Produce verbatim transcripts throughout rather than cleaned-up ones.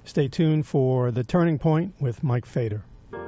Stay tuned for The Turning Point with Mike Fader.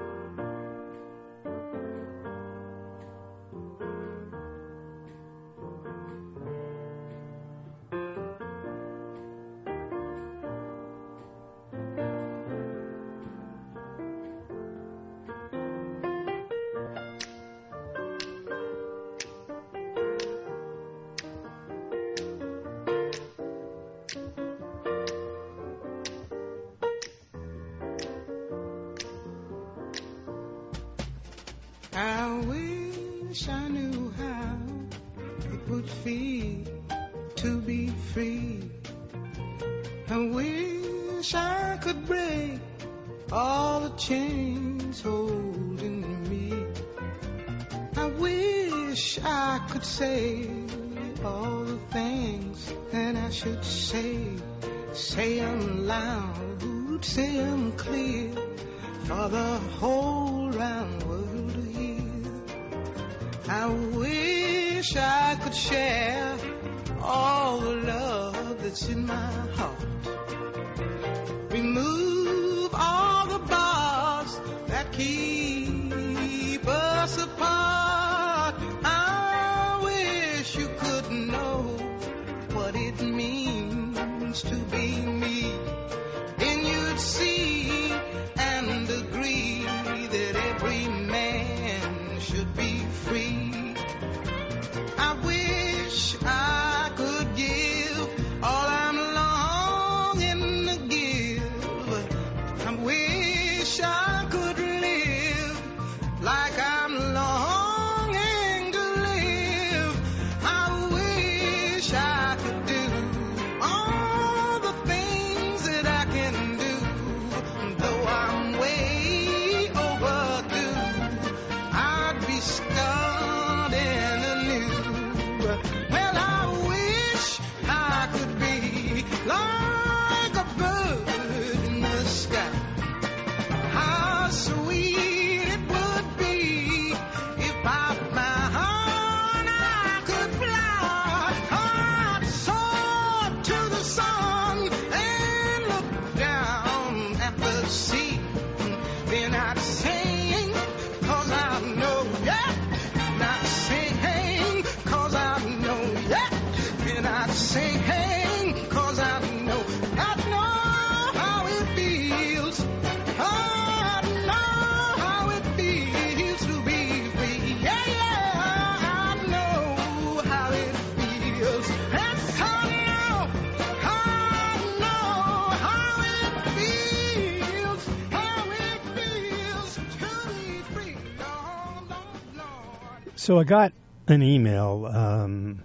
So I got an email um,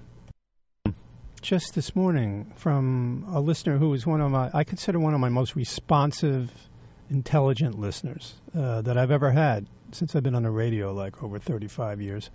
just this morning from a listener who is one of my, I consider one of my most responsive, intelligent listeners uh, that I've ever had since I've been on the radio, like over thirty-five years.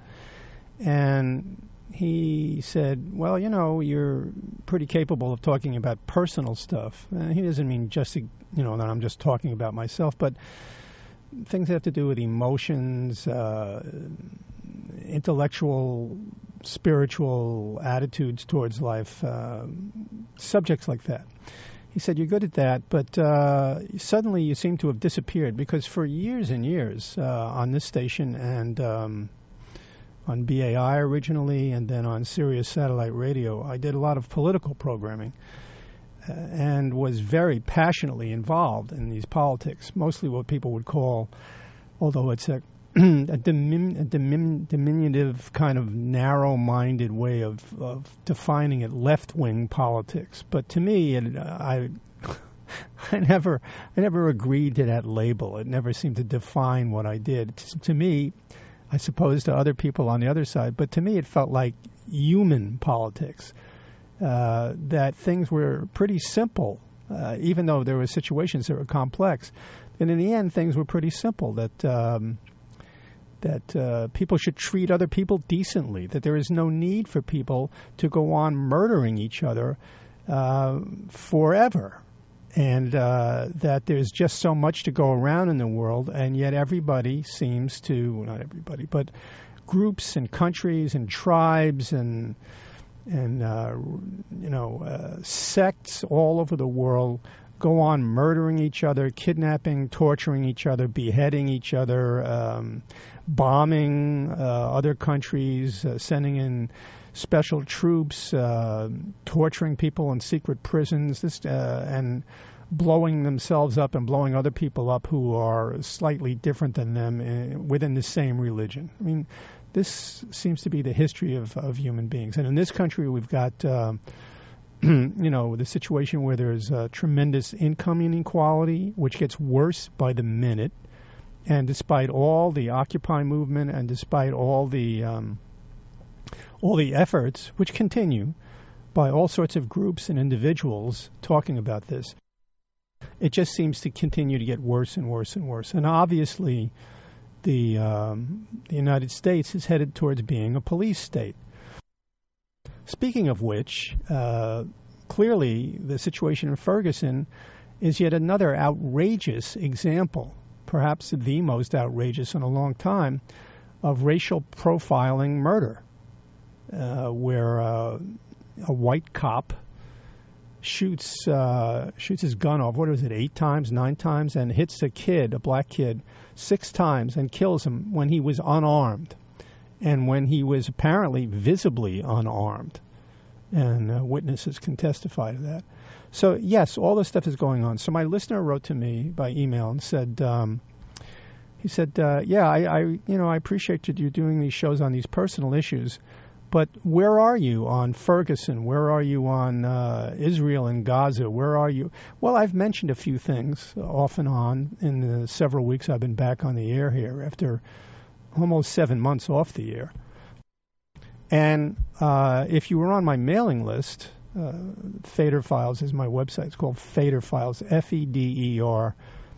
And he said, well, you know, you're pretty capable of talking about personal stuff. And he doesn't mean just, you know, that I'm just talking about myself, but things that have to do with emotions, uh, intellectual, spiritual attitudes towards life, uh, subjects like that. He said, you're good at that, but uh, suddenly you seem to have disappeared, because for years and years uh, on this station and um, on B A I originally and then on Sirius Satellite Radio, I did a lot of political programming uh, and was very passionately involved in these politics, mostly what people would call, although it's a a, dimin, a dimin, diminutive kind of narrow-minded way of, of defining it, left-wing politics. But to me, it, I, I never, I never agreed to that label. It never seemed to define what I did. To, to me, I suppose to other people on the other side, but to me, it felt like human politics. Uh, that things were pretty simple, uh, even though there were situations that were complex. And in the end, things were pretty simple. That. Um, that uh, people should treat other people decently, that there is no need for people to go on murdering each other uh, forever, and uh, that there's just so much to go around in the world, and yet everybody seems to, well, not everybody, but groups and countries and tribes and, and uh, you know, uh, sects all over the world go on murdering each other, kidnapping, torturing each other, beheading each other, um, bombing uh, other countries, uh, sending in special troops, uh, torturing people in secret prisons, this, uh, and blowing themselves up and blowing other people up who are slightly different than them in, within the same religion. I mean, this seems to be the history of, of human beings. And in this country, we've got, uh, you know, the situation where there's uh, tremendous income inequality, which gets worse by the minute. And despite all the Occupy movement and despite all the um, all the efforts, which continue by all sorts of groups and individuals talking about this, it just seems to continue to get worse and worse and worse. And obviously, the, um, the United States is headed towards being a police state. Speaking of which, uh, clearly the situation in Ferguson is yet another outrageous example, perhaps the most outrageous in a long time, of racial profiling murder, uh, where uh, a white cop shoots uh, shoots his gun off, what is it, eight times, nine times, and hits a kid, a black kid, six times and kills him when he was unarmed and when he was apparently visibly unarmed. And uh, witnesses can testify to that. So, yes, all this stuff is going on. So my listener wrote to me by email and said, um, he said, uh, yeah, I, I, you know, I appreciate that you're doing these shows on these personal issues, but where are you on Ferguson? Where are you on uh, Israel and Gaza? Where are you? Well, I've mentioned a few things off and on in the several weeks I've been back on the air here after almost seven months off the air. And uh, if you were on my mailing list, uh, Fader Files is my website. It's called Fader Files, F E D E R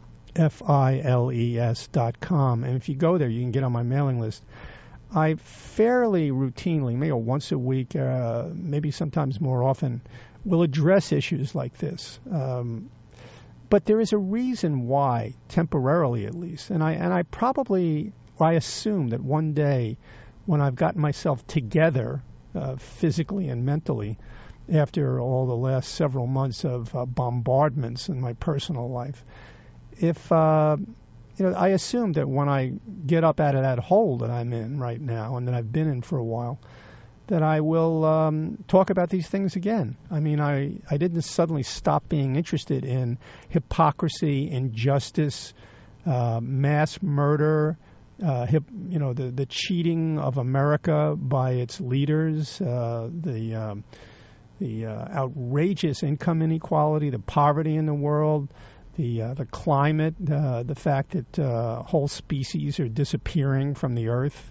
F I L E S dot com. And if you go there, you can get on my mailing list. I fairly routinely, maybe once a week, uh, maybe sometimes more often, will address issues like this. Um, but there is a reason why, temporarily at least, and I and I probably, I assume that one day, when I've gotten myself together uh, physically and mentally, after all the last several months of uh, bombardments in my personal life, if uh, you know, I assume that when I get up out of that hole that I'm in right now and that I've been in for a while, that I will um, talk about these things again. I mean, I, I didn't suddenly stop being interested in hypocrisy, injustice, uh, mass murder, uh, hip, you know, the, the cheating of America by its leaders, uh, the um, the uh, outrageous income inequality, the poverty in the world, the uh, the climate, uh, the fact that uh, whole species are disappearing from the earth.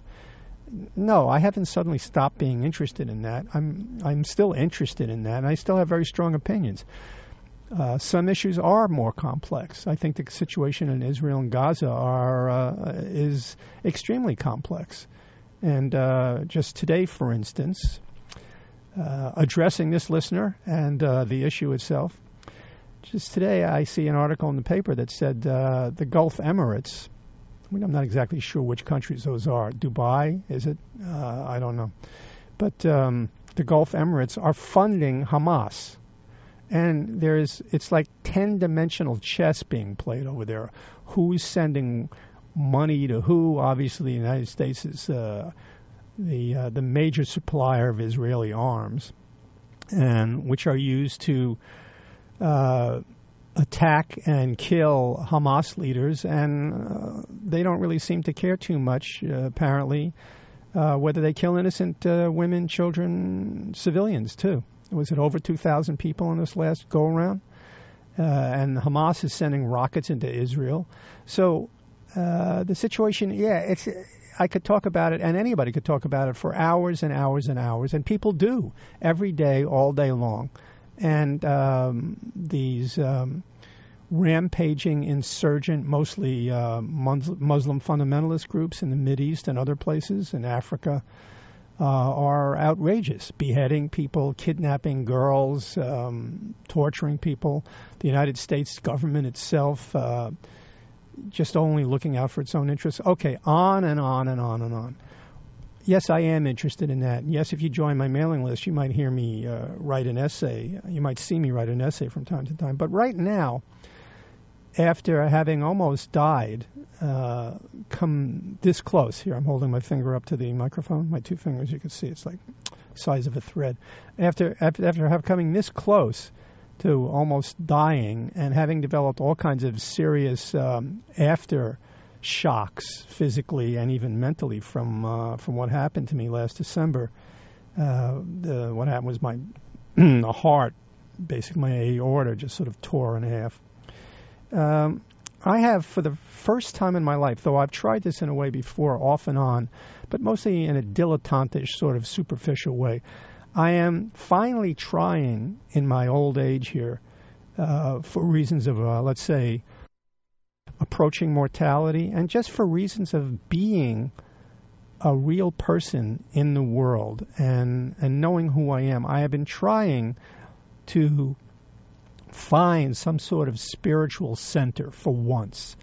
No, I haven't suddenly stopped being interested in that. I'm I'm still interested in that, and I still have very strong opinions. Uh, some issues are more complex. I think the situation in Israel and Gaza are uh, is extremely complex. And uh, just today, for instance, uh, addressing this listener and uh, the issue itself, just today I see an article in the paper that said uh, the Gulf Emirates, I mean, I'm not exactly sure which countries those are. Dubai, is it? Uh, I don't know. But um, the Gulf Emirates are funding Hamas. And there's, it's like ten-dimensional chess being played over there. Who's sending money to who? Obviously, the United States is uh, the uh, the major supplier of Israeli arms, and which are used to uh, attack and kill Hamas leaders. And uh, they don't really seem to care too much, uh, apparently, uh, whether they kill innocent uh, women, children, civilians, too. Was it over two thousand people in this last go-around? Uh, and Hamas is sending rockets into Israel. So uh, the situation, yeah, it's. I could talk about it, and anybody could talk about it for hours and hours and hours, and people do every day, all day long. And um, these um, rampaging, insurgent, mostly uh, Muslim fundamentalist groups in the Mideast and other places in Africa, Uh, are outrageous, beheading people, kidnapping girls, um, torturing people. The United States government itself uh, just only looking out for its own interests. Okay, on and on and on and on. yes, I am interested in that. Yes, if you join my mailing list, you might hear me uh, write an essay. You might see me write an essay from time to time. But right now, after having almost died, uh, come this close, here I'm holding my finger up to the microphone, my two fingers, you can see it's like size of a thread. After, after, after have coming this close to almost dying and having developed all kinds of serious um, after shocks physically and even mentally from uh, from what happened to me last December. Uh, the, what happened was my heart, basically my aorta, just sort of tore in half. Um, I have, for the first time in my life, though I've tried this in a way before, off and on, but mostly in a dilettantish sort of superficial way, I am finally trying in my old age here, uh, for reasons of, uh, let's say, approaching mortality, and just for reasons of being a real person in the world and, and knowing who I am. I have been trying to find some sort of spiritual center for once.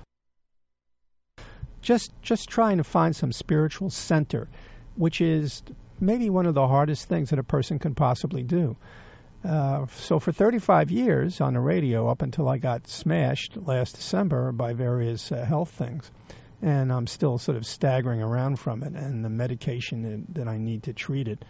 Just just trying to find some spiritual center, which is maybe one of the hardest things that a person can possibly do. Uh, so for thirty-five years on the radio, up until I got smashed last December by various uh, health things, and I'm still sort of staggering around from it and the medication that, that I need to treat it,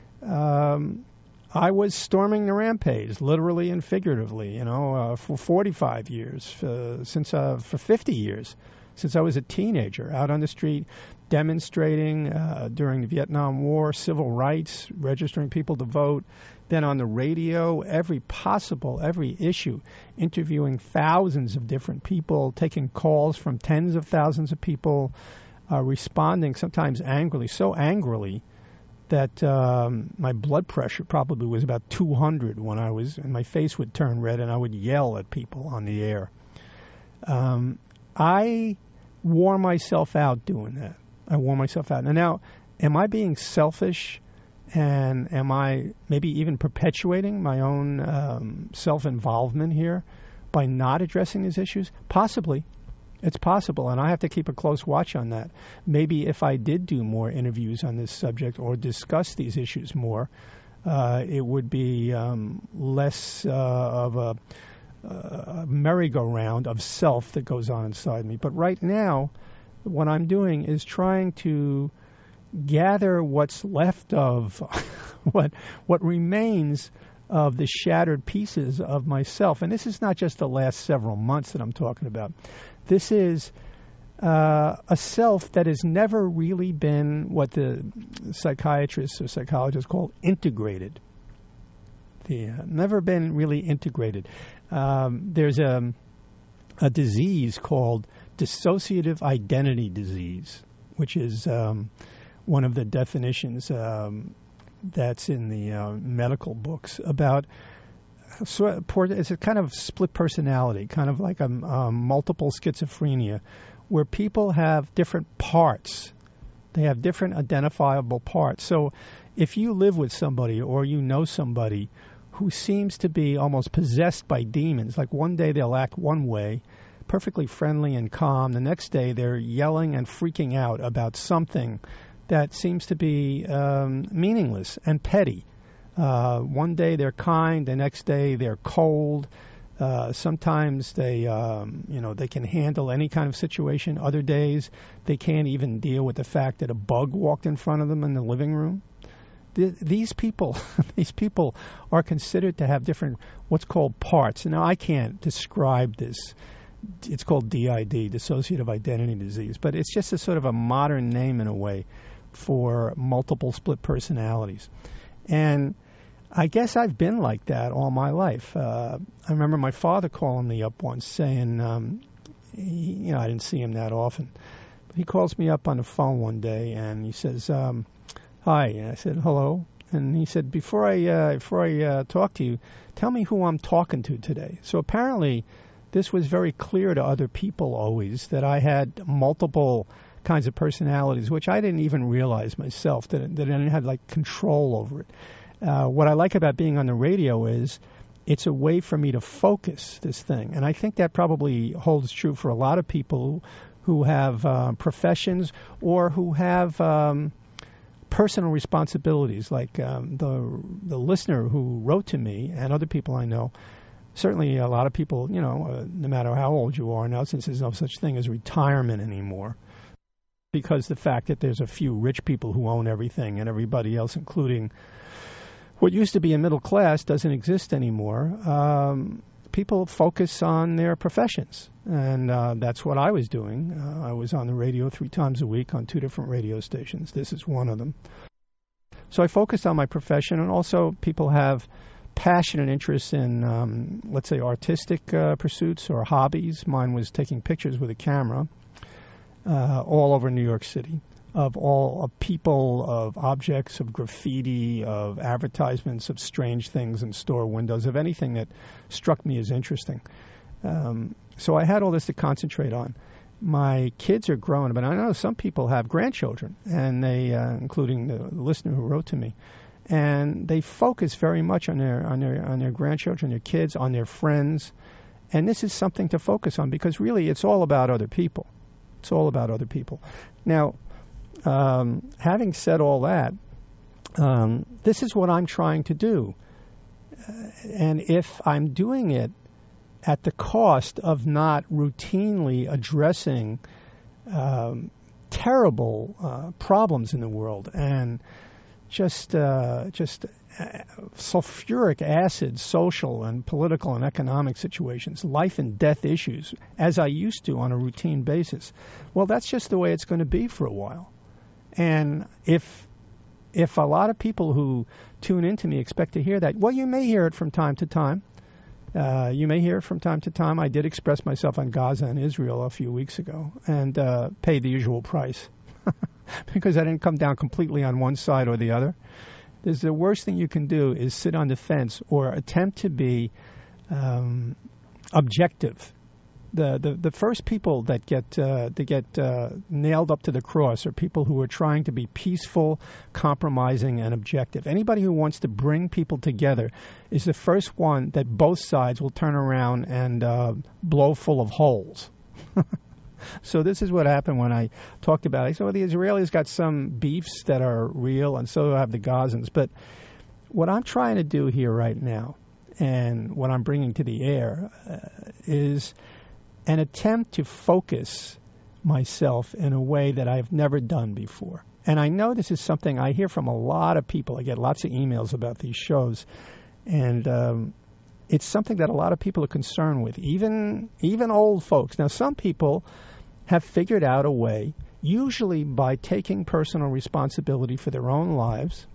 um, I was storming the rampage, literally and figuratively, you know, uh, for forty-five years, uh, since uh, for fifty years, since I was a teenager, out on the street, demonstrating uh, during the Vietnam War, civil rights, registering people to vote, then on the radio, every possible, every issue, interviewing thousands of different people, taking calls from tens of thousands of people, uh, responding sometimes angrily, so angrily that um, my blood pressure probably was about two hundred when I was, and my face would turn red and I would yell at people on the air. Um, I wore myself out doing that. I wore myself out. And now, am I being selfish, and am I maybe even perpetuating my own um, self-involvement here by not addressing these issues? Possibly. It's possible, and I have to keep a close watch on that. Maybe if I did do more interviews on this subject or discuss these issues more, uh, it would be um, less uh, of a, a merry-go-round of self that goes on inside me. But right now, what I'm doing is trying to gather what's left of what what remains of the shattered pieces of myself. And this is not just the last several months that I'm talking about. This is uh, a self that has never really been what the psychiatrists or psychologists call integrated. The, uh, never been really integrated. Um, there's a, a disease called dissociative identity disease, which is um, one of the definitions um, that's in the uh, medical books about. So it's a kind of split personality, kind of like a, a multiple schizophrenia, where people have different parts. They have different identifiable parts. So if you live with somebody or you know somebody who seems to be almost possessed by demons, like one day they'll act one way, perfectly friendly and calm. The next day they're yelling and freaking out about something that seems to be um, meaningless and petty. Uh, one day they're kind, the next day they're cold. Uh, sometimes they, um, you know, they can handle any kind of situation. Other days they can't even deal with the fact that a bug walked in front of them in the living room. Th- these people, these people are considered to have different, what's called parts. Now I can't describe this. It's called D I D, dissociative identity disease, but it's just a sort of a modern name in a way for multiple split personalities. And I guess I've been like that all my life. Uh, I remember my father calling me up once saying, um, he, you know, I didn't see him that often. But he calls me up on the phone one day and he says, um, hi. And I said, hello. And he said, before I, uh, before I uh, talk to you, tell me who I'm talking to today. So apparently this was very clear to other people always that I had multiple kinds of personalities, which I didn't even realize myself, that, that I didn't have like control over it. Uh, what I like about being on the radio is it's a way for me to focus this thing. And I think that probably holds true for a lot of people who have uh, professions or who have um, personal responsibilities, like um, the the listener who wrote to me and other people I know. Certainly, a lot of people, you know, uh, no matter how old you are now, since there's no such thing as retirement anymore, because the fact that there's a few rich people who own everything and everybody else, including what used to be a middle class, doesn't exist anymore. Um, people focus on their professions, and uh, that's what I was doing. Uh, I was on the radio three times a week on two different radio stations. This is one of them. So I focused on my profession, and also people have passion and interest in, um, let's say, artistic uh, pursuits or hobbies. Mine was taking pictures with a camera uh, all over New York City of all of people, of objects, of graffiti, of advertisements, of strange things in store windows, of anything that struck me as interesting. Um, so I had all this to concentrate on. My kids are grown, but I know some people have grandchildren, and they, uh, including the listener who wrote to me, and they focus very much on their on their on their grandchildren, their kids, on their friends, and this is something to focus on because really it's all about other people. It's all about other people. Now, um, having said all that, um, this is what I'm trying to do, uh, and if I'm doing it at the cost of not routinely addressing um, terrible uh, problems in the world and just uh, just sulfuric acid social and political and economic situations, life and death issues, as I used to on a routine basis, well, that's just the way it's going to be for a while. And if if a lot of people who tune into me expect to hear that, well, you may hear it from time to time. Uh, you may hear it from time to time. I did express myself on Gaza and Israel a few weeks ago and uh, paid the usual price because I didn't come down completely on one side or the other. There's the worst thing you can do is sit on the fence or attempt to be um, objective. The, the the first people that get uh, that get uh, nailed up to the cross are people who are trying to be peaceful, compromising, and objective. Anybody who wants to bring people together is the first one that both sides will turn around and uh, blow full of holes. So this is what happened when I talked about it. I said, well, the Israelis got some beefs that are real, and so have the Gazans. But what I'm trying to do here right now, and what I'm bringing to the air, uh, is an attempt to focus myself in a way that I've never done before. And I know this is something I hear from a lot of people. I get lots of emails about these shows. And um, it's something that a lot of people are concerned with, even even old folks. Now, some people have figured out a way, usually by taking personal responsibility for their own lives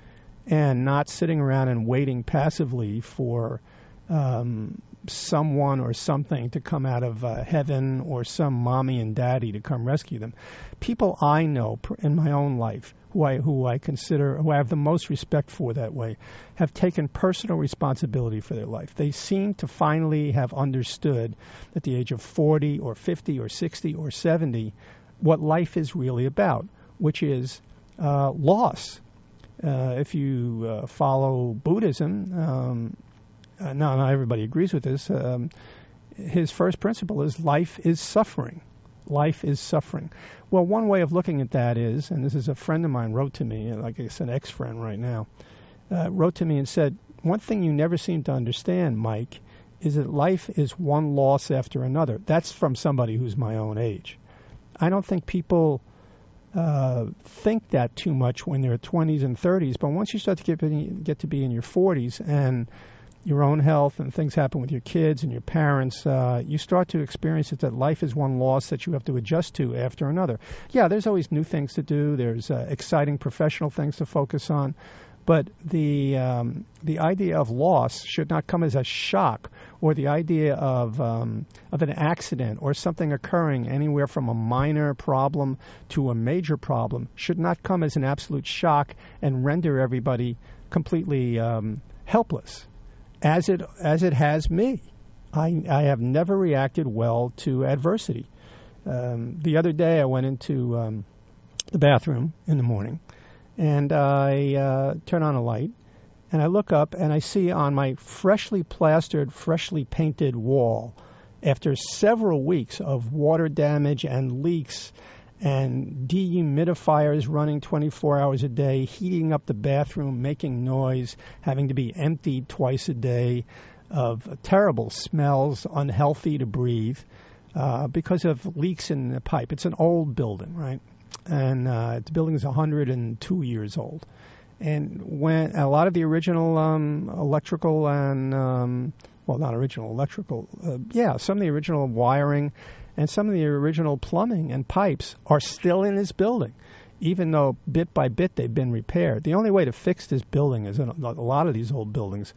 and not sitting around and waiting passively for um, someone or something to come out of uh, heaven or some mommy and daddy to come rescue them. People I know in my own life who I, who I consider, who I have the most respect for that way, have taken personal responsibility for their life. They seem to finally have understood at the age of forty or fifty or sixty or seventy what life is really about, which is uh, loss. Uh, if you uh, follow Buddhism, um, Uh, no, not everybody agrees with this. Um, his first principle is life is suffering. Life is suffering. Well, one way of looking at that is, and this is a friend of mine wrote to me, like I said, ex-friend right now, uh, wrote to me and said, one thing you never seem to understand, Mike, is that life is one loss after another. That's from somebody who's my own age. I don't think people uh, think that too much when they're twenties and thirties, but once you start to get, get to be in your forties and your own health and things happen with your kids and your parents, uh, you start to experience it that life is one loss that you have to adjust to after another. Yeah, there's always new things to do. There's uh, exciting professional things to focus on. But the um, the idea of loss should not come as a shock, or the idea of um, of an accident or something occurring anywhere from a minor problem to a major problem should not come as an absolute shock and render everybody completely um, helpless. As it as it has me. I, I have never reacted well to adversity. Um, the other day I went into um, the bathroom in the morning, and I uh, turn on a light, and I look up, and I see on my freshly plastered, freshly painted wall, after several weeks of water damage and leaks and dehumidifiers running twenty-four hours a day, heating up the bathroom, making noise, having to be emptied twice a day, of terrible smells, unhealthy to breathe, uh, because of leaks in the pipe. It's an old building, right? And uh, the building is one hundred two years old. And when a lot of the original um, electrical and, um, well, not original electrical, uh, yeah, some of the original wiring and some of the original plumbing and pipes are still in this building, even though bit by bit they've been repaired. The only way to fix this building, is in a lot of these old buildings,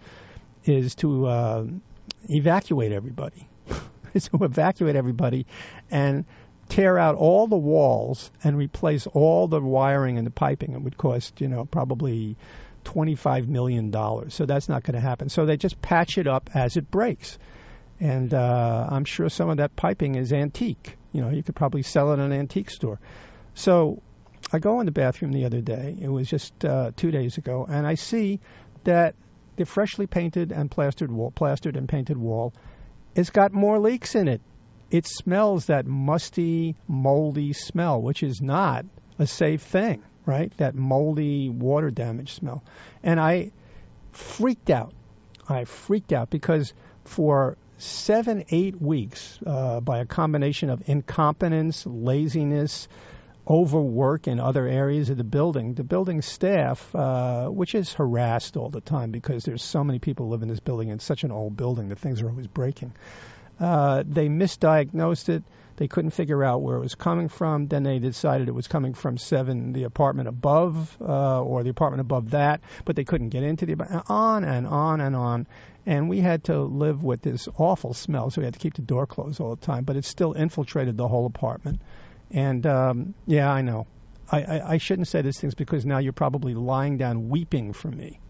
is to uh, evacuate everybody. is to evacuate everybody and tear out all the walls and replace all the wiring and the piping. It would cost, you know, probably twenty-five million dollars. So that's not going to happen. So they just patch it up as it breaks. And uh, I'm sure some of that piping is antique. You know, you could probably sell it in an antique store. So I go in the bathroom the other day. It was just uh, two days ago. And I see that the freshly painted and plastered wall, plastered and painted wall, has got more leaks in it. It smells that musty, moldy smell, which is not a safe thing, right? That moldy water damage smell. And I freaked out. I freaked out because for seven, eight weeks, uh, by a combination of incompetence, laziness, overwork in other areas of the building, the building staff, uh, which is harassed all the time because there's so many people who live in this building. It's such an old building that things are always breaking. Uh, they misdiagnosed it. They couldn't figure out where it was coming from. Then they decided it was coming from seven, the apartment above, uh, or the apartment above that, but they couldn't get into the on and on and on. And we had to live with this awful smell, so we had to keep the door closed all the time. But it still infiltrated the whole apartment. And um, yeah, I know. I, I, I shouldn't say these things because now you're probably lying down weeping for me.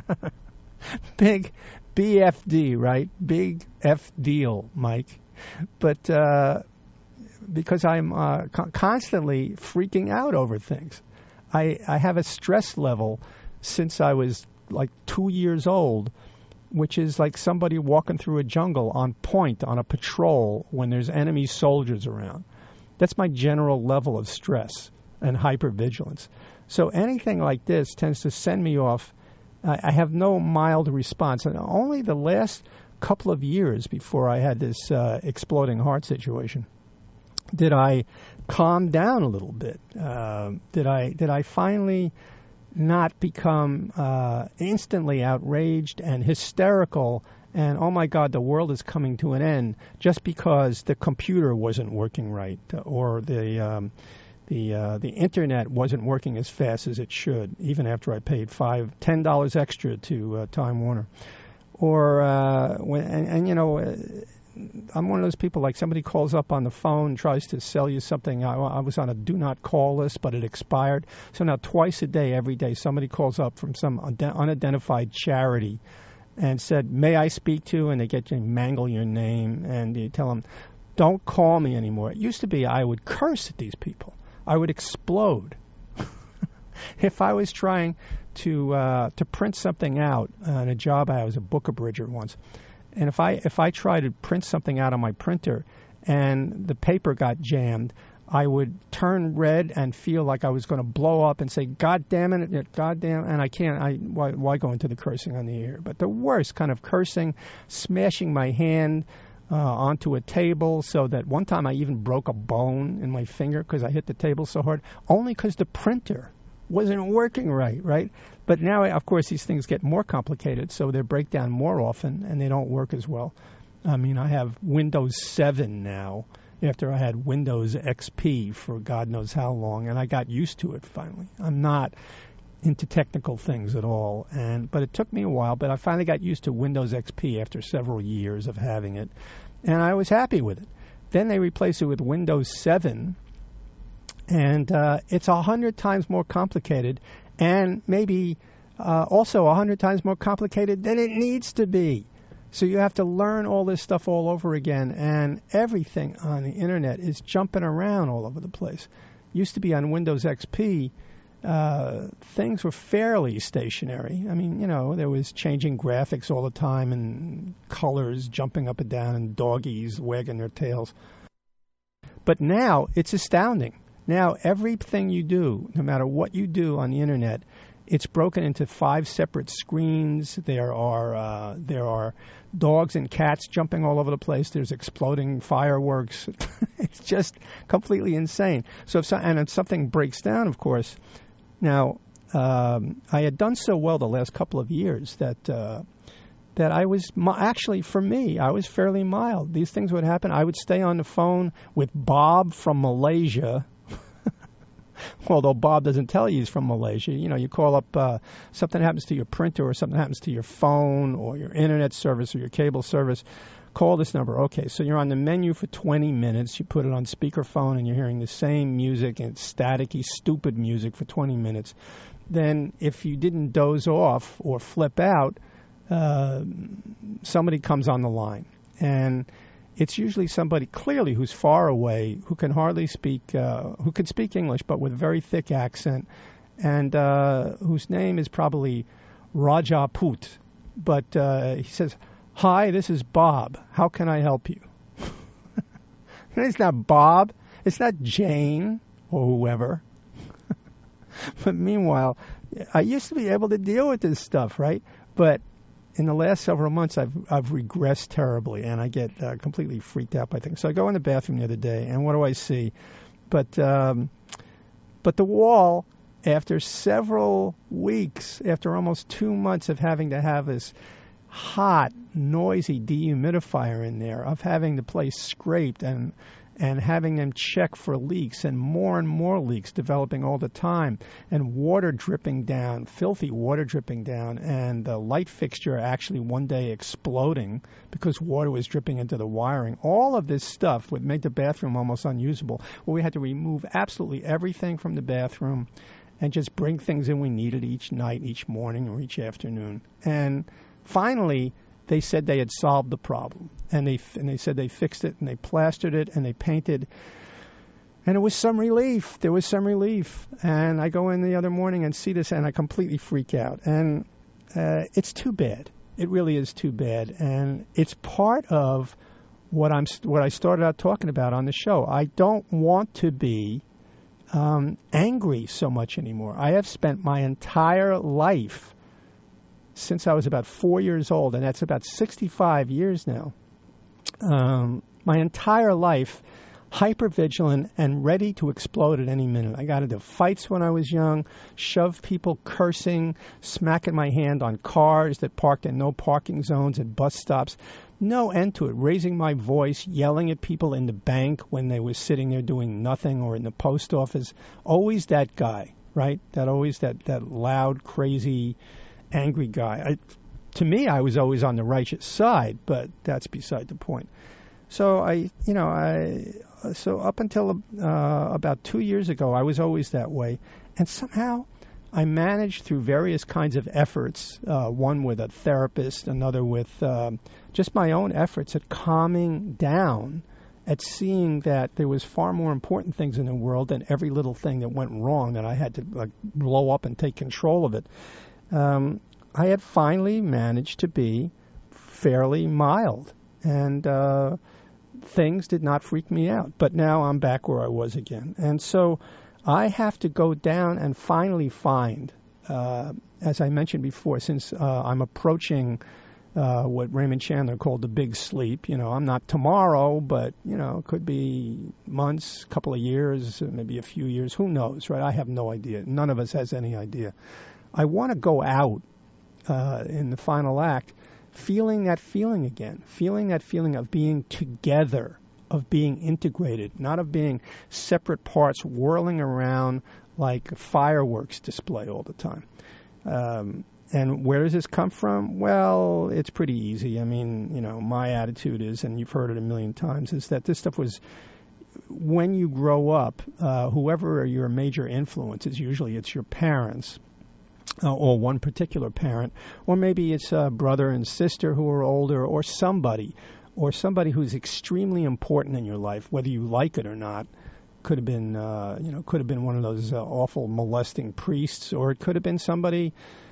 Big B F D, right? Big F deal, Mike. But uh, because I'm uh, co- constantly freaking out over things. I, I have a stress level since I was like two years old, which is like somebody walking through a jungle on point on a patrol when there's enemy soldiers around. That's my general level of stress and hypervigilance. So anything like this tends to send me off. I have no mild response. And only the last couple of years before I had this uh, exploding heart situation did I calm down a little bit. Uh, did I did I finally not become uh, instantly outraged and hysterical and, oh, my God, the world is coming to an end just because the computer wasn't working right or the um, the uh, the Internet wasn't working as fast as it should, even after I paid five, ten dollars extra to uh, Time Warner. Or, uh, when, and, and, you know, uh, I'm one of those people, like somebody calls up on the phone, tries to sell you something. I, I was on a do not call list, but it expired. So now twice a day, every day, somebody calls up from some unidentified charity and said, may I speak to? And they get you, mangle your name, and you tell them, don't call me anymore. It used to be I would curse at these people. I would explode. If I was trying to uh, to print something out on a job, I was a book abridger once, and if I if I tried to print something out on my printer and the paper got jammed, I would turn red and feel like I was going to blow up and say, God damn it, God damn, and I can't, I, why, why go into the cursing on the air? But the worst kind of cursing, smashing my hand uh, onto a table so that one time I even broke a bone in my finger because I hit the table so hard, only because the printer wasn't working right, right? But now, of course, these things get more complicated, so they break down more often and they don't work as well. I mean, I have Windows seven now, after I had Windows X P for God knows how long, and I got used to it finally. I'm not into technical things at all, and but it took me a while, but I finally got used to Windows X P after several years of having it, and I was happy with it. Then they replaced it with Windows seven, and uh, it's a hundred times more complicated, and maybe uh, also a hundred times more complicated than it needs to be. So you have to learn all this stuff all over again, and everything on the Internet is jumping around all over the place. Used to be on Windows X P, uh, things were fairly stationary. I mean, you know, there was changing graphics all the time and colors jumping up and down and doggies wagging their tails. But now it's astounding. Now, everything you do, no matter what you do on the internet, it's broken into five separate screens. There are uh, there are dogs and cats jumping all over the place. There's exploding fireworks. It's just completely insane. So if so, and if something breaks down, of course. Now, um, I had done so well the last couple of years that uh, that I was actually, for me, I was fairly mild. These things would happen. I would stay on the phone with Bob from Malaysia. Although Bob doesn't tell you he's from Malaysia. You know, you call up, uh, something happens to your printer or something happens to your phone or your internet service or your cable service, call this number. Okay, so you're on the menu for twenty minutes. You put it on speakerphone and you're hearing the same music and staticky, stupid music for twenty minutes. Then if you didn't doze off or flip out, uh, somebody comes on the line. And it's usually somebody clearly who's far away, who can hardly speak, uh, who can speak English, but with a very thick accent, and uh, whose name is probably Rajaput. But uh, he says, "Hi, this is Bob. How can I help you?" It's not Bob. It's not Jane or whoever. But meanwhile, I used to be able to deal with this stuff, right? But in the last several months, I've I've regressed terribly, and I get uh, completely freaked out by things. So I go in the bathroom the other day, and what do I see? But um, but the wall, after several weeks, after almost two months of having to have this hot, noisy dehumidifier in there, of having the place scraped and and having them check for leaks, and more and more leaks developing all the time, and water dripping down, filthy water dripping down, and the light fixture actually one day exploding because water was dripping into the wiring. All of this stuff would make the bathroom almost unusable, where we had to remove absolutely everything from the bathroom and just bring things in we needed each night, each morning, or each afternoon. And finally, they said they had solved the problem, and they and they said they fixed it, and they plastered it, and they painted, and it was some relief. There was some relief, and I go in the other morning and see this, and I completely freak out, and uh, it's too bad. It really is too bad, and it's part of what I'm what I started out talking about on the show. I don't want to be um, angry so much anymore. I have spent my entire life, since I was about four years old, and that's about sixty-five years now, um, my entire life, hypervigilant and ready to explode at any minute. I got into fights when I was young, shoved people, cursing, smacking my hand on cars that parked in no parking zones at bus stops. No end to it. Raising my voice, yelling at people in the bank when they were sitting there doing nothing, or in the post office. Always that guy, right? That always that, that loud, crazy, angry guy. I, to me, I was always on the righteous side, but that's beside the point. So I, you know, I, so up until uh, about two years ago, I was always that way, and somehow I managed through various kinds of efforts, uh, one with a therapist, another with um, just my own efforts at calming down, at seeing that there was far more important things in the world than every little thing that went wrong that I had to like blow up and take control of it. Um, I had finally managed to be fairly mild, and uh, things did not freak me out. But now I'm back where I was again. And so I have to go down and finally find, uh, as I mentioned before, since uh, I'm approaching uh, what Raymond Chandler called the big sleep. You know, I'm not tomorrow, but, you know, it could be months, a couple of years, maybe a few years. Who knows, right? I have no idea. None of us has any idea. I want to go out uh, in the final act feeling that feeling again, feeling that feeling of being together, of being integrated, not of being separate parts whirling around like a fireworks display all the time. Um, and where does this come from? Well, it's pretty easy. I mean, you know, my attitude is, and you've heard it a million times, is that this stuff was, when you grow up, uh, whoever your major influence is, usually it's your parents, Uh, or one particular parent, or maybe it's a brother and sister who are older, or somebody, or somebody who's extremely important in your life, whether you like it or not. Could have been, uh, you know, could have been one of those uh, awful molesting priests, or it could have been somebody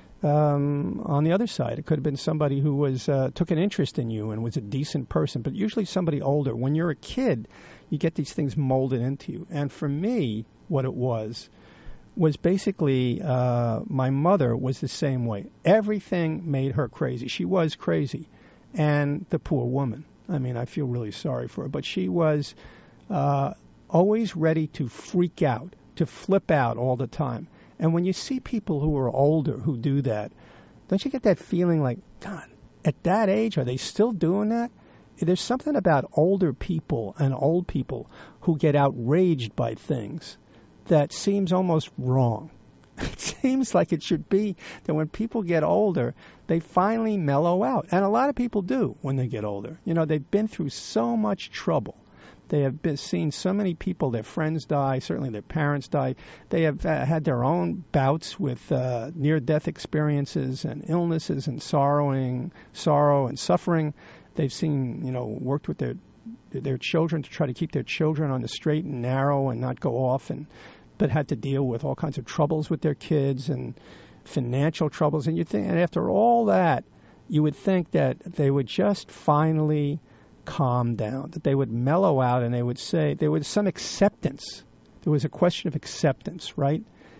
um, on the other side. It could have been somebody who was uh, took an interest in you and was a decent person, but usually somebody older. When you're a kid, you get these things molded into you. And for me, what it was, was basically uh, my mother was the same way. Everything made her crazy. She was crazy. And the poor woman, I mean, I feel really sorry for her, but she was uh, always ready to freak out, to flip out all the time. And when you see people who are older who do that, don't you get that feeling like, God, at that age, are they still doing that? There's something about older people and old people who get outraged by things that seems almost wrong. It seems like it should be that when people get older, they finally mellow out. And a lot of people do when they get older. You know, they've been through so much trouble. They have been, seen so many people, their friends die, certainly their parents die. They have uh, had their own bouts with uh, near-death experiences and illnesses and sorrowing, sorrow and suffering. They've seen, you know, worked with their their children to try to keep their children on the straight and narrow and not go off, and but had to deal with all kinds of troubles with their kids and financial troubles. And you think, and after all that, you would think that they would just finally calm down, that they would mellow out, and they would say there was some acceptance. There was a question of acceptance, right?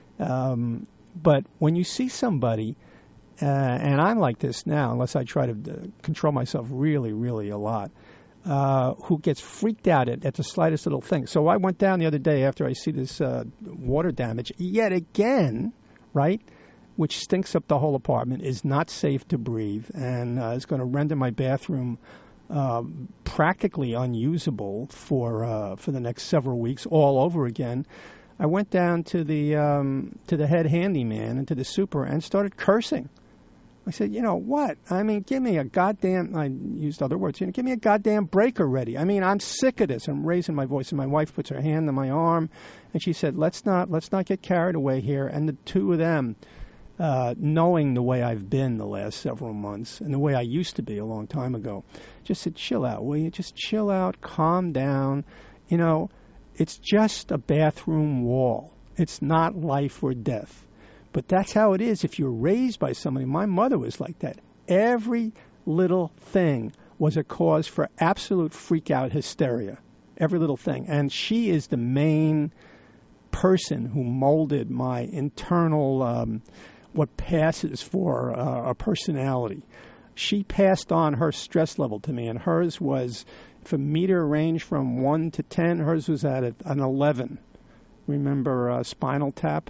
Um, but when you see somebody, uh, and I'm like this now, unless I try to uh, control myself really, really a lot, uh, who gets freaked out at, at the slightest little thing. So I went down the other day after I see this uh, water damage yet again, right? Which stinks up the whole apartment, is not safe to breathe, and uh, is going to render my bathroom uh, practically unusable for uh, for the next several weeks, all over again. I went down to the um, to the head handyman and to the super and started cursing. I said, you know what? I mean, give me a goddamn. I used other words. You know, give me a goddamn break already. I mean, I'm sick of this. I'm raising my voice, and my wife puts her hand on my arm, and she said, "Let's not let's not get carried away here." And the two of them, Uh, knowing the way I've been the last several months and the way I used to be a long time ago, just said, chill out, will you? Just chill out, calm down. You know, it's just a bathroom wall. It's not life or death. But that's how it is if you're raised by somebody. My mother was like that. Every little thing was a cause for absolute freak-out hysteria. Every little thing. And she is the main person who molded my internal um what passes for uh, a personality. She passed on her stress level to me, and hers was, if a meter ranged from one to ten, hers was at an eleven. Remember uh, Spinal Tap?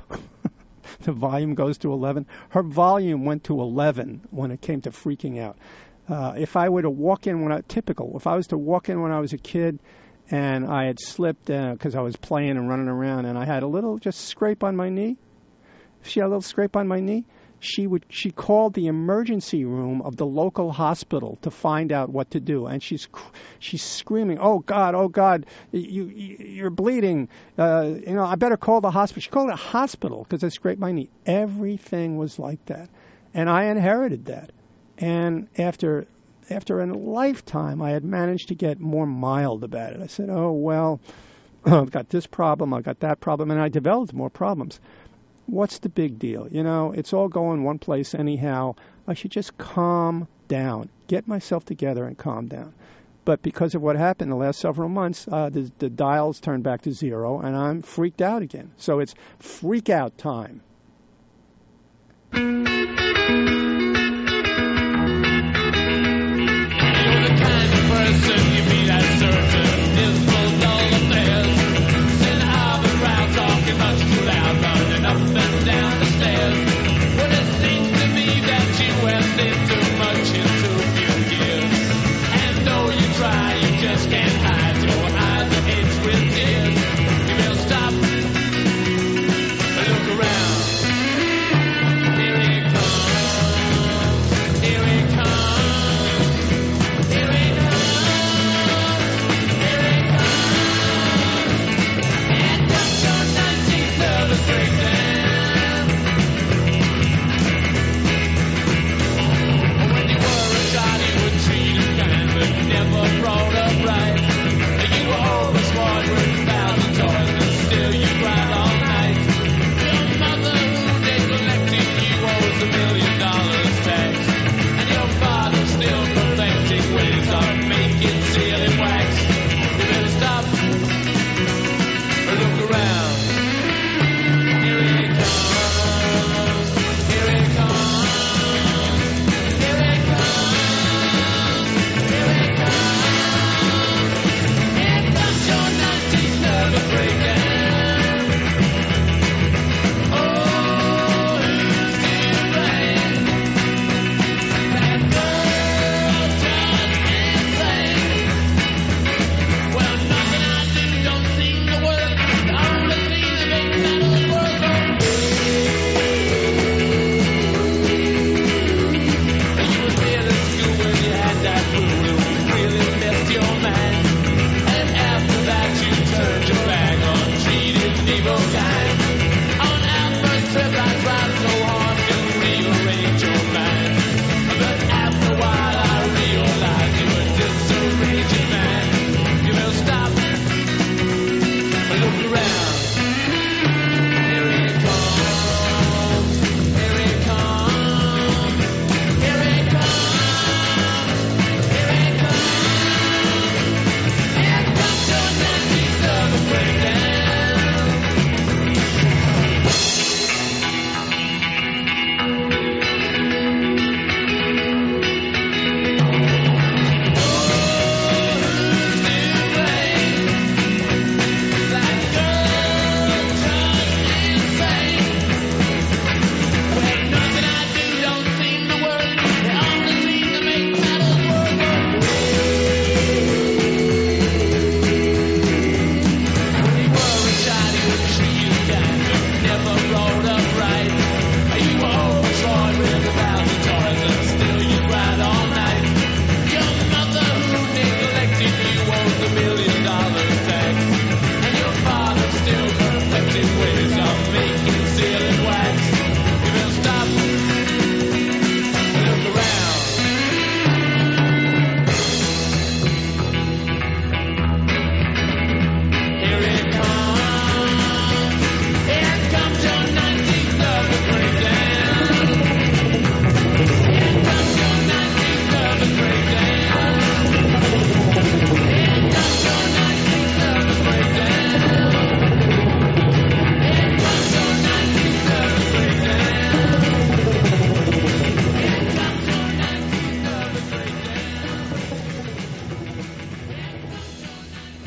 The volume goes to eleven. Her volume went to eleven when it came to freaking out. Uh, if I were to walk in when I, typical, if I was to walk in when I was a kid and I had slipped because uh, I was playing and running around and I had a little just scrape on my knee, if she had a little scrape on my knee, she would she called the emergency room of the local hospital to find out what to do, and she's she's screaming, "Oh God, oh God, you, you you're bleeding! Uh, you know, I better call the hospital." She called it a hospital because I scraped my knee. Everything was like that, and I inherited that. And after after a lifetime, I had managed to get more mild about it. I said, "Oh well, I've got this problem, I've got that problem," and I developed more problems. What's the big deal? You know, it's all going one place anyhow. I should just calm down, get myself together and calm down. But because of what happened the last several months, uh, the, the dials turned back to zero, and I'm freaked out again. So it's freak out time.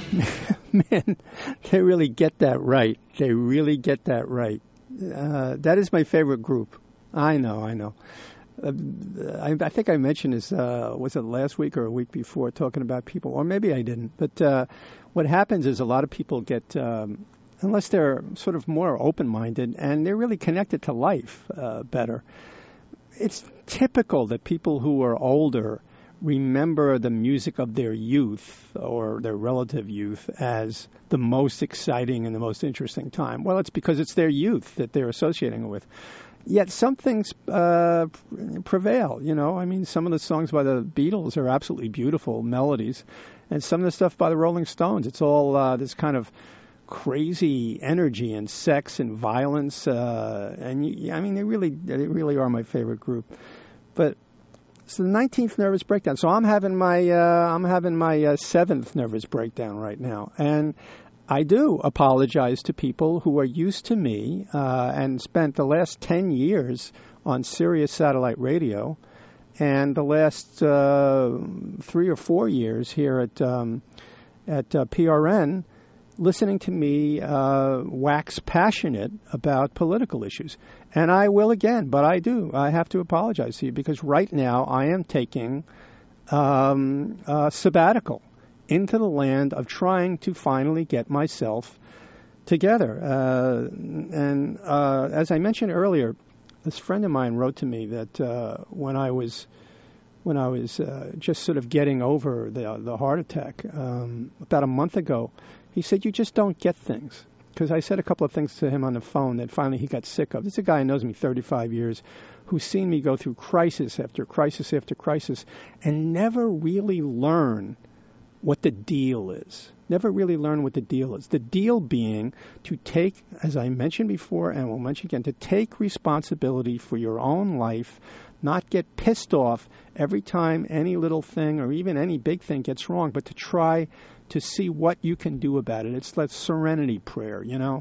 Man, they really get that right. They really get that right. Uh, that is my favorite group. I know, I know. Uh, I, I think I mentioned this, uh, was it last week or a week before, talking about people, or maybe I didn't. But uh, what happens is a lot of people get, um, unless they're sort of more open-minded and they're really connected to life uh, better, it's typical that people who are older remember the music of their youth or their relative youth as the most exciting and the most interesting time. Well, it's because it's their youth that they're associating it with. Yet some things uh, prevail, you know. I mean, some of the songs by the Beatles are absolutely beautiful melodies, and some of the stuff by the Rolling Stones, it's all uh, this kind of crazy energy and sex and violence. Uh, and you, I mean, they really, they really are my favorite group. But it's the nineteenth nervous breakdown. So I'm having my, uh, I'm having my uh, seventh nervous breakdown right now, and I do apologize to people who are used to me uh, and spent the last ten years on Sirius Satellite Radio and the last uh, three or four years here at um, at uh, P R N listening to me uh, wax passionate about political issues. And I will again, but I do. I have to apologize to you because right now I am taking um, a sabbatical into the land of trying to finally get myself together. Uh, and uh, as I mentioned earlier, this friend of mine wrote to me that uh, when I was when I was uh, just sort of getting over the the heart attack um, about a month ago, he said, "You just don't get things." Because I said a couple of things to him on the phone that finally he got sick of. This is a guy who knows me thirty-five years, who's seen me go through crisis after crisis after crisis, and never really learn what the deal is. Never really learn what the deal is. The deal being to take, as I mentioned before and will mention again, to take responsibility for your own life, not get pissed off every time any little thing or even any big thing gets wrong, but to try to see what you can do about it. It's that serenity prayer, you know,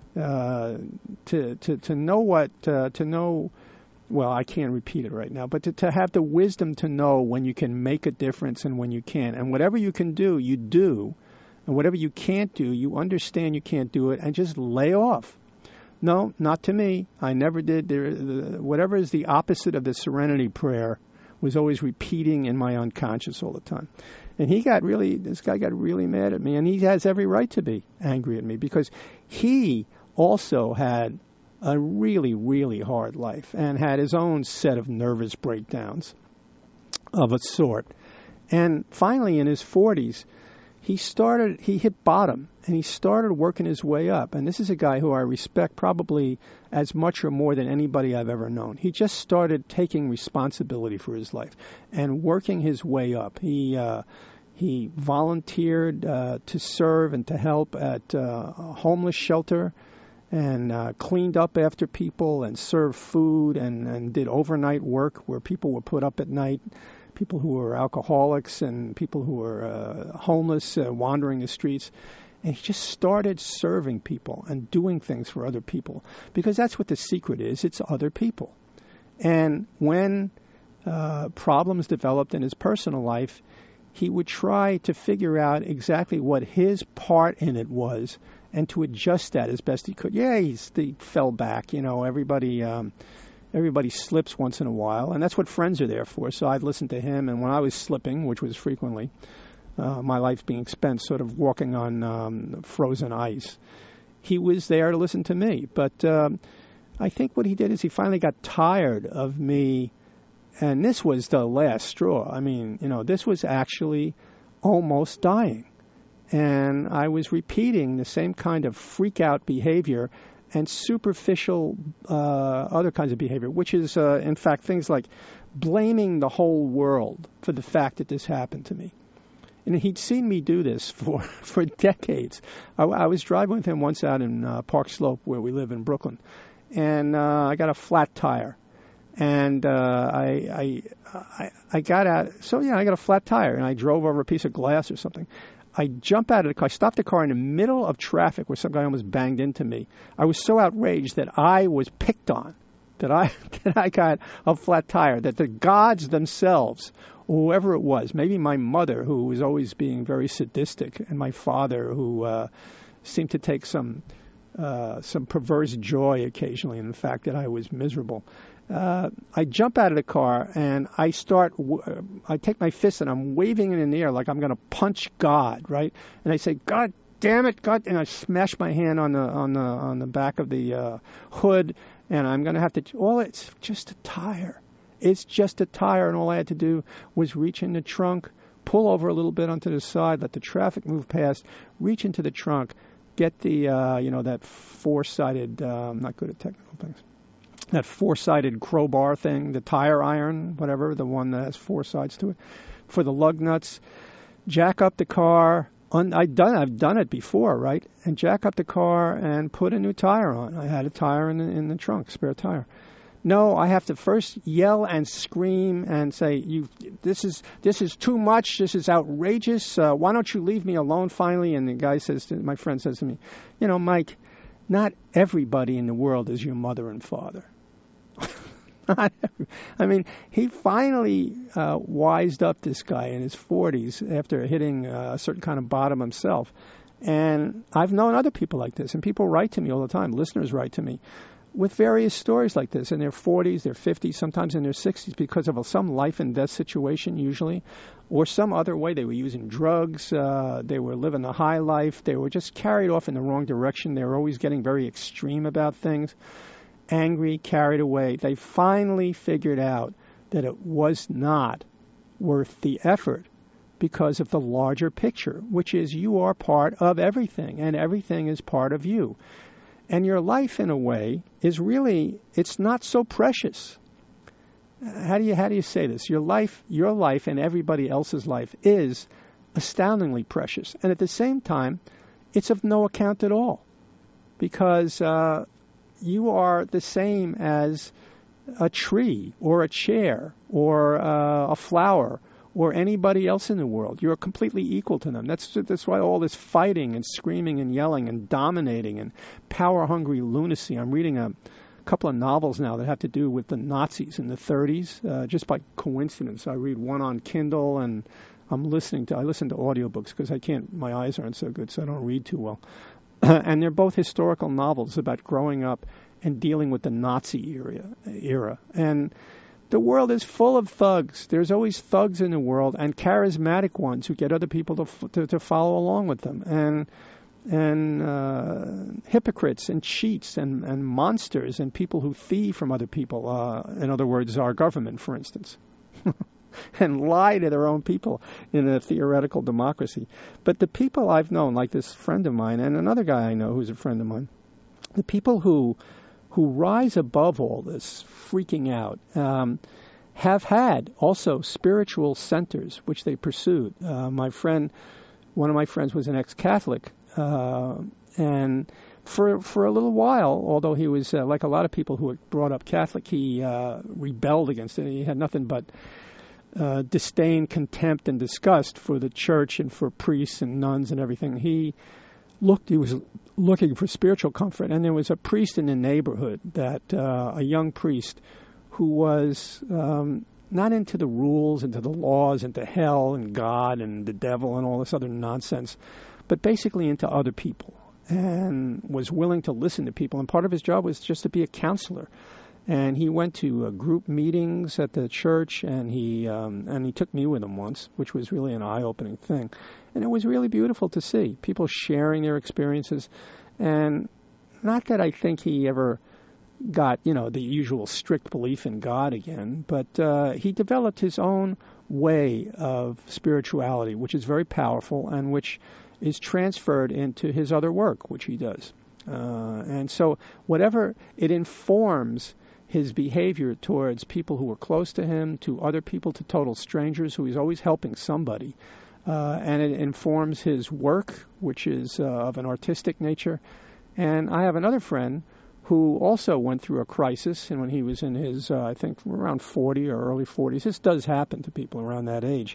uh, to, to, to know what, uh, to know, well, I can't repeat it right now, but to, to have the wisdom to know when you can make a difference and when you can't. And whatever you can do, you do. And whatever you can't do, you understand you can't do it and just lay off. No, not to me. I never did. There, the, whatever is the opposite of the serenity prayer was always repeating in my unconscious all the time. And he got really, this guy got really mad at me, and he has every right to be angry at me because he also had a really, really hard life and had his own set of nervous breakdowns of a sort. And finally, in his forties, he started, he hit bottom, and he started working his way up. And this is a guy who I respect probably as much or more than anybody I've ever known. He just started taking responsibility for his life and working his way up. He uh, he volunteered uh, to serve and to help at uh, a homeless shelter and uh, cleaned up after people and served food and, and did overnight work where people were put up at night. People who were alcoholics and people who were uh, homeless, uh, wandering the streets. And he just started serving people and doing things for other people because that's what the secret is. It's other people. And when uh, problems developed in his personal life, he would try to figure out exactly what his part in it was and to adjust that as best he could. Yeah, he's, he fell back. You know, everybody... Um, Everybody slips once in a while, and that's what friends are there for. So I'd listen to him, and when I was slipping, which was frequently, uh, my life being spent sort of walking on um, frozen ice, he was there to listen to me. But um, I think what he did is he finally got tired of me, and this was the last straw. I mean, you know, this was actually almost dying. And I was repeating the same kind of freak-out behavior and superficial uh, other kinds of behavior, which is, uh, in fact, things like blaming the whole world for the fact that this happened to me. And he'd seen me do this for, for decades. I, I was driving with him once out in uh, Park Slope, where we live in Brooklyn, and uh, I got a flat tire. And uh, I, I, I, I got out, so yeah, I got a flat tire, and I drove over a piece of glass or something. I jump out of the car. I stopped the car in the middle of traffic where some guy almost banged into me. I was so outraged that I was picked on, that I that I got a flat tire, that the gods themselves whoever it was, maybe my mother, who was always being very sadistic, and my father, who uh, seemed to take some uh, some perverse joy occasionally in the fact that I was miserable. Uh, I jump out of the car and I start, w- I take my fist and I'm waving it in the air like I'm going to punch God, right? And I say, God damn it, God, and I smash my hand on the on the on the back of the uh, hood, and I'm going to have to. All it's just a tire. It's just a tire, and all I had to do was reach in the trunk, pull over a little bit onto the side, let the traffic move past, reach into the trunk, get the uh, you know that four-sided. Uh, I'm not good at technical things. That four-sided crowbar thing, the tire iron, whatever, the one that has four sides to it, for the lug nuts. Jack up the car. Un- I've done I've done it before, right? And jack up the car and put a new tire on. I had a tire in the, in the trunk, spare tire. No, I have to first yell and scream and say, "You, this is this is too much. This is outrageous. Uh, why don't you leave me alone?" Finally, and the guy says, to, my friend says to me, "You know, Mike, not everybody in the world is your mother and father." I mean, he finally uh, wised up, this guy in his forties, after hitting uh, a certain kind of bottom himself. And I've known other people like this, and people write to me all the time, listeners write to me, with various stories like this in their forties, their fifties, sometimes in their sixties, because of some life and death situation usually, or some other way. They were using drugs, uh, they were living a high life, they were just carried off in the wrong direction, they were always getting very extreme about things. Angry, carried away. They finally figured out that it was not worth the effort because of the larger picture, which is you are part of everything, and everything is part of you. And your life, in a way, is really, it's not so precious. How do you how do you say this? Your life, your life and everybody else's life is astoundingly precious. And at the same time, it's of no account at all. Because uh you are the same as a tree or a chair or uh, a flower or anybody else in the world. You're completely equal to them. That's that's why all this fighting and screaming and yelling and dominating and power-hungry lunacy. I'm reading a couple of novels now that have to do with the Nazis in the thirties. Uh, just by coincidence, I read one on Kindle, and I'm listening to I listen to audiobooks because I can't. My eyes aren't so good, so I don't read too well. And they're both historical novels about growing up and dealing with the Nazi era. era. And the world is full of thugs. There's always thugs in the world, and charismatic ones who get other people to to, to follow along with them, and and uh, hypocrites and cheats and, and monsters and people who thieve from other people. Uh, in other words, our government, for instance. And lie to their own people in a theoretical democracy. But the people I've known, like this friend of mine and another guy I know who's a friend of mine, the people who who rise above all this freaking out um, have had also spiritual centers which they pursued. Uh, my friend, one of my friends was an ex-Catholic, uh, and for for a little while, although he was uh, like a lot of people who were brought up Catholic, he uh, rebelled against it. He had nothing but Uh, disdain, contempt, and disgust for the church and for priests and nuns and everything. He looked, he was looking for spiritual comfort, and there was a priest in the neighborhood, that uh, a young priest who was um, not into the rules, into the laws, into hell and God and the devil and all this other nonsense, but basically into other people, and was willing to listen to people. And part of his job was just to be a counselor. And he went to uh, group meetings at the church, and he um, and he took me with him once, which was really an eye-opening thing. And it was really beautiful to see people sharing their experiences. And not that I think he ever got, you know, the usual strict belief in God again, but uh, he developed his own way of spirituality, which is very powerful and which is transferred into his other work, which he does. Uh, and so whatever it informs his behavior towards people who were close to him, to other people, to total strangers, who he's always helping somebody. Uh, and it informs his work, which is uh, of an artistic nature. And I have another friend who also went through a crisis, and when he was in his, uh, I think, around forty or early forties. This does happen to people around that age.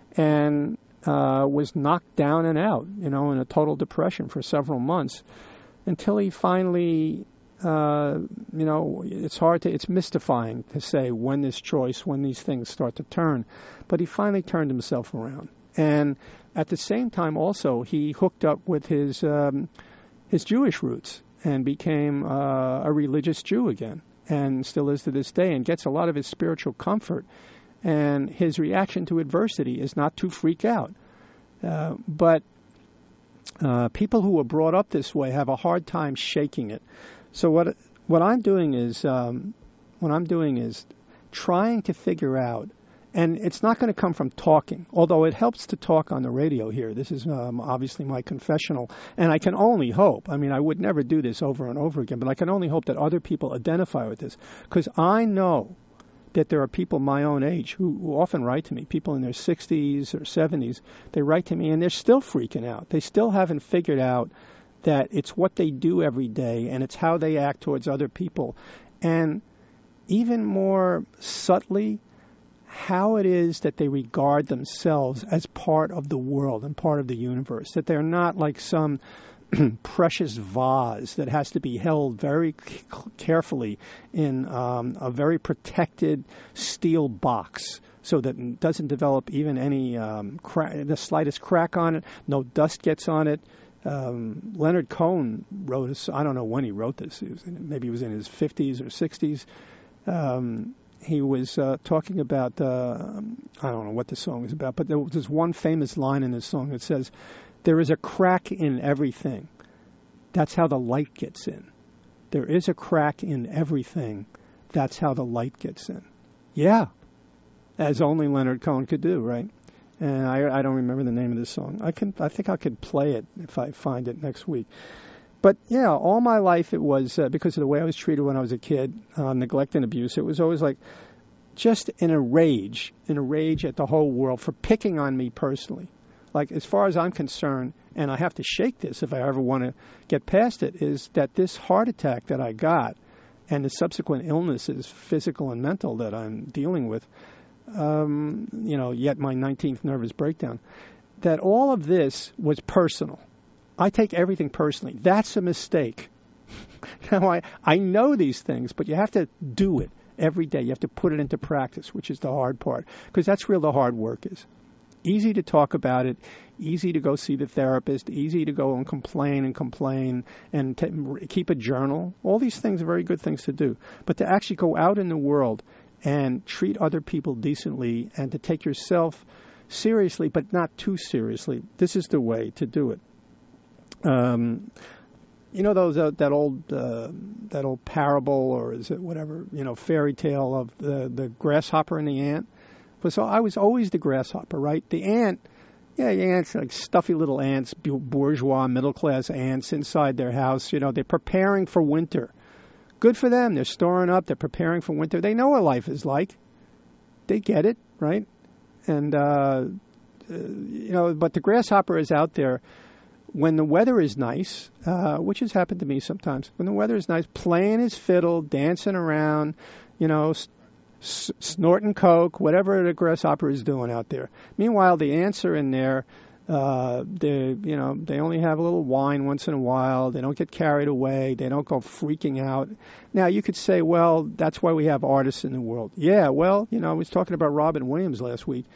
And uh, was knocked down and out, you know, in a total depression for several months, until he finally uh, you know, it's hard to, it's mystifying to say when this choice, when these things start to turn. But he finally turned himself around. And at the same time also, he hooked up with his, um, his Jewish roots and became uh, a religious Jew again, and still is to this day, and gets a lot of his spiritual comfort. And his reaction to adversity is not to freak out. Uh, but uh, people who were brought up this way have a hard time shaking it. So what what I'm doing is um, what I'm doing is trying to figure out, and it's not going to come from talking, although it helps to talk on the radio here. This is um, obviously my confessional, and I can only hope, I mean, I would never do this over and over again, but I can only hope that other people identify with this, because I know that there are people my own age who, who often write to me, people in their sixties or seventies, they write to me and they're still freaking out. They still haven't figured out that it's what they do every day and it's how they act towards other people. And even more subtly, how it is that they regard themselves as part of the world and part of the universe, that they're not like some precious vase that has to be held very c- carefully in um, a very protected steel box so that it doesn't develop even any um, cra- the slightest crack on it, no dust gets on it. Um, Leonard Cohen wrote this, I don't know when he wrote this, he was in, maybe he was in his fifties or sixties. Um, he was uh, talking about, uh, I don't know what the song is about, but there was this one famous line in this song that says, "There is a crack in everything. That's how the light gets in. There is a crack in everything. That's how the light gets in." Yeah, as only Leonard Cohen could do, right? And I, I don't remember the name of this song. I can, I think I could play it if I find it next week. But yeah, all my life it was uh, because of the way I was treated when I was a kid, uh, neglect and abuse. It was always like just in a rage, in a rage at the whole world for picking on me personally. Like, as far as I'm concerned, and I have to shake this if I ever want to get past it, is that this heart attack that I got and the subsequent illnesses, physical and mental, that I'm dealing with, um, you know, yet my nineteenth nervous breakdown, that all of this was personal. I take everything personally. That's a mistake. Now, I, I know these things, but you have to do it every day. You have to put it into practice, which is the hard part, because that's where the hard work is. Easy to talk about it, easy to go see the therapist, easy to go and complain and complain and t- keep a journal. All these things are very good things to do. But to actually go out in the world and treat other people decently and to take yourself seriously, but not too seriously, this is the way to do it. Um, you know those uh, that old uh, that old parable, or is it whatever, you know, fairy tale of the, the grasshopper and the ant? So I was always the grasshopper, right? The ant, yeah, the ants, like stuffy little ants, bourgeois, middle-class ants inside their house. You know, they're preparing for winter. Good for them. They're storing up. They're preparing for winter. They know what life is like. They get it, right? And, uh, uh, you know, but the grasshopper is out there when the weather is nice, uh, which has happened to me sometimes. When the weather is nice, playing his fiddle, dancing around, you know, S- snorting coke, whatever the grasshopper is doing out there. Meanwhile, the ants are in there. Uh, they, you know, they only have a little wine once in a while. They don't get carried away. They don't go freaking out. Now, you could say, well, that's why we have artists in the world. Yeah, well, you know, I was talking about Robin Williams last week.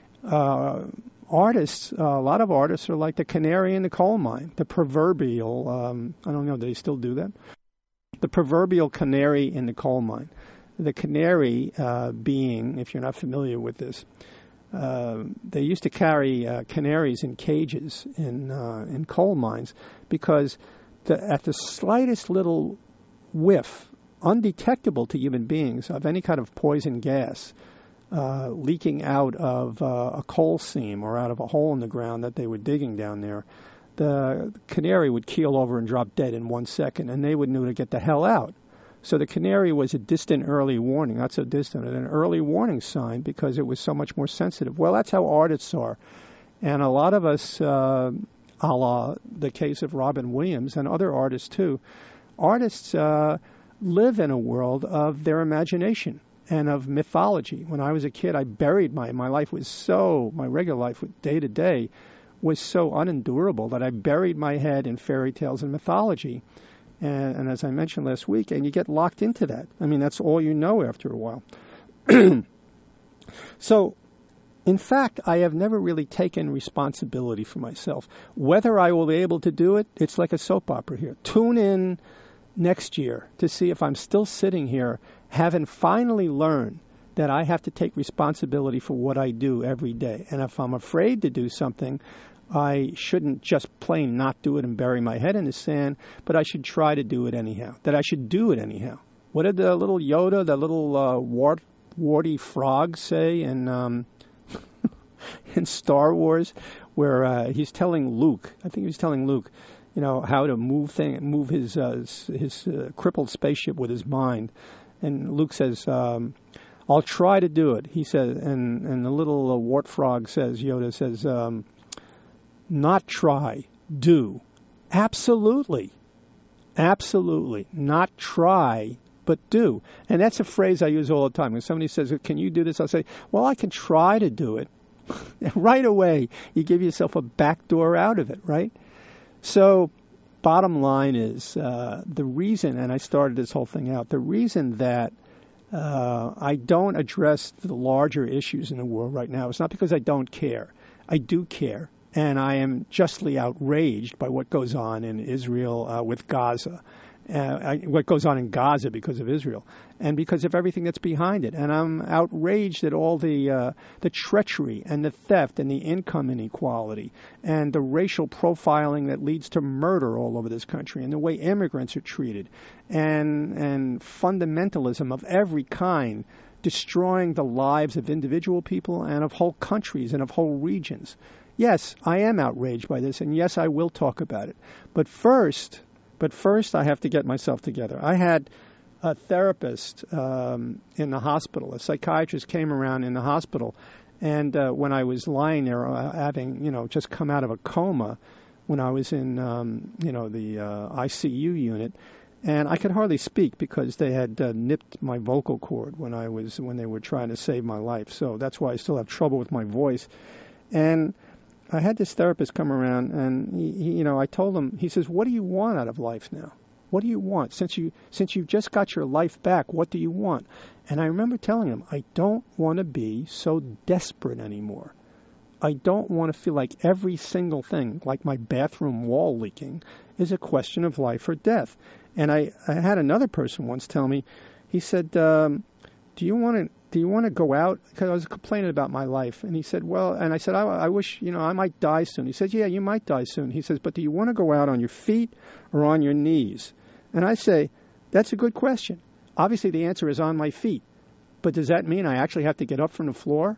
Uh, artists, uh, a lot of artists are like the canary in the coal mine, the proverbial, um, I don't know, do they still do that? The proverbial canary in the coal mine. The canary uh, being, if you're not familiar with this, uh, they used to carry uh, canaries in cages in uh, in coal mines because the, at the slightest little whiff, undetectable to human beings, of any kind of poison gas uh, leaking out of uh, a coal seam or out of a hole in the ground that they were digging down there, the canary would keel over and drop dead in one second, and they would know to get the hell out. So the canary was a distant early warning, not so distant, an early warning sign because it was so much more sensitive. Well, that's how artists are. And a lot of us, uh, a la the case of Robin Williams and other artists too, artists uh, live in a world of their imagination and of mythology. When I was a kid, I buried my, my life was so, my regular life day to day was so unendurable that I buried my head in fairy tales and mythology. And, and as I mentioned last week, and you get locked into that. I mean, that's all you know after a while. So, in fact, I have never really taken responsibility for myself. Whether I will be able to do it, it's like a soap opera here. Tune in next year to see if I'm still sitting here, having finally learned that I have to take responsibility for what I do every day. And if I'm afraid to do something, I shouldn't just plain not do it and bury my head in the sand, but I should try to do it anyhow, that I should do it anyhow. What did the little Yoda, the little uh, wart, warty frog say in um, in Star Wars, where uh, he's telling Luke, I think he was telling Luke, you know, how to move thing, move his uh, his uh, crippled spaceship with his mind. And Luke says, um, I'll try to do it. He says, and, and the little uh, wart frog says, Yoda says, um, not try, do. Absolutely. Absolutely. Not try, but do. And that's a phrase I use all the time. When somebody says, can you do this? I'll say, well, I can try to do it. Right away, you give yourself a back door out of it, right? So, bottom line is, uh, the reason, and I started this whole thing out, the reason that uh, I don't address the larger issues in the world right now is not because I don't care. I do care. And I am justly outraged by what goes on in Israel uh, with Gaza, uh, I, what goes on in Gaza because of Israel, and because of everything that's behind it. And I'm outraged at all the uh, the treachery and the theft and the income inequality and the racial profiling that leads to murder all over this country, and the way immigrants are treated, and and fundamentalism of every kind, destroying the lives of individual people and of whole countries and of whole regions. Yes, I am outraged by this, and yes, I will talk about it. But first, but first, I have to get myself together. I had a therapist um, in the hospital. A psychiatrist came around in the hospital, and uh, when I was lying there, uh, having you know just come out of a coma, when I was in um, you know the uh, I C U unit, and I could hardly speak because they had uh, nipped my vocal cord when I was when they were trying to save my life. So that's why I still have trouble with my voice, and I had this therapist come around, and he, he, you know, I told him. He says, "What do you want out of life now? What do you want since you since you've just got your life back? What do you want?" And I remember telling him, "I don't want to be so desperate anymore. I don't want to feel like every single thing, like my bathroom wall leaking, is a question of life or death." And I, I had another person once tell me, he said, um, "Do you want to?" Do you want to go out? Because I was complaining about my life. And he said, well, and I said, I, I wish, you know, I might die soon. He said, yeah, you might die soon. He says, but do you want to go out on your feet or on your knees? And I say, that's a good question. Obviously, the answer is on my feet. But does that mean I actually have to get up from the floor?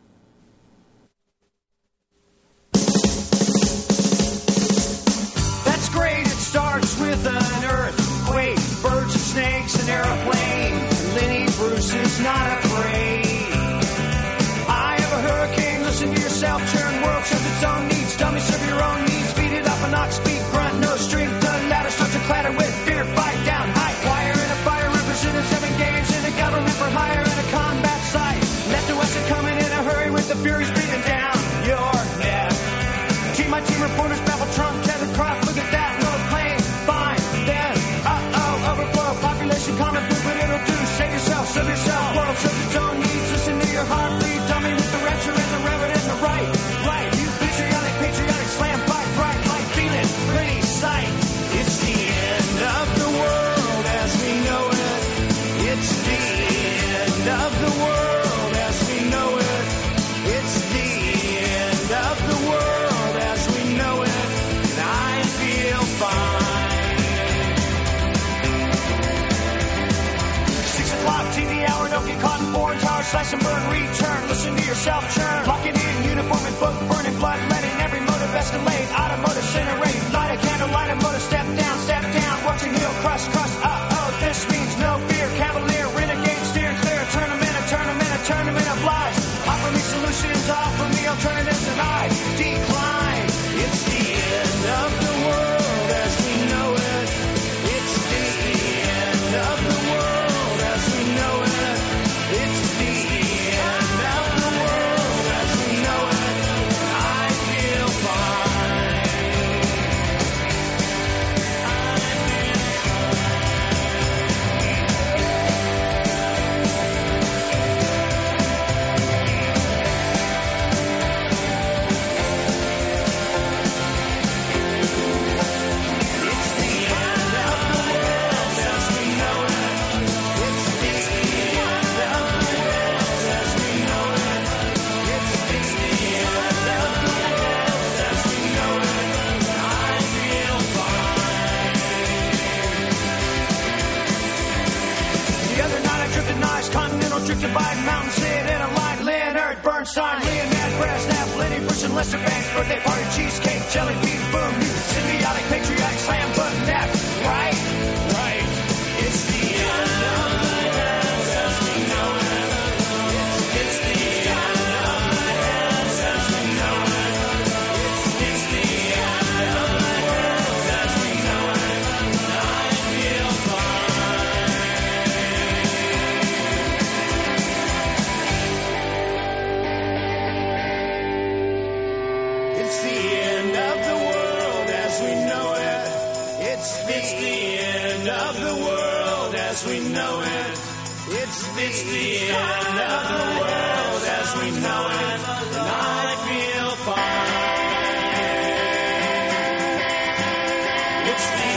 That's great. It starts with an earthquake, birds and snakes, an airplane. Lenny Bruce is not afraid. I have a hurricane, listen to yourself, churn, world serves its own needs, dummy serve your own needs, beat it up an ox, speak, grunt, no strength, the ladder starts to clatter with fear, fight down, high wire in a fire, representing seven games in a government for hire in a combat site, left to west and coming in a hurry with the furies breathing down your neck. Team, my team reporters babble Trump, Kevin Croft, look at that, no plane, fine, then, uh-oh, overflow, population common food, but it'll do. Save yourself, serve yourself, world serves its own needs. Listen to your heartbeat, dummy with the rapture and the reverend and the right. Right, you patriotic, patriotic, slam, fight, bright, light, feeling, pretty sight. It's the end of the world as we know it. It's the end of the world as we know it. It's the end of the world as we know it. And I feel fine. T V hour, don't get caught in foreign towers, slash and burn, return, listen to yourself churn, lock it in, uniform and book, burning blood, letting every motive escalate, automotive incinerate, light a candle, light a motor, step down, step down, watch your heel, crush, crush, uh-oh, this means no fear, cavalier, renegade, steering clear, a tournament, a tournament, a tournament of lies, offer me solutions, offer me alternatives, and I decline, it's the end of the world as we know it, it's the end of the world. Know it. It's the end of the world as we know it. I feel fine. Bernstein, Leonard Brasnap, Lenny Bruce, and Lester Banks. Birthday party, cheesecake, jelly bean, boom. You symbiotic, patriotic, slam button nap. Right? Right. It's the end of the world as we know it. It's the end of the world as we know it. It's the end of the world as we know it. I feel fine. It's the end of the world as we know it. It's the, it's the end of the world as we know it. It's the, it's the end of the world as we know it. And I feel fine. It's the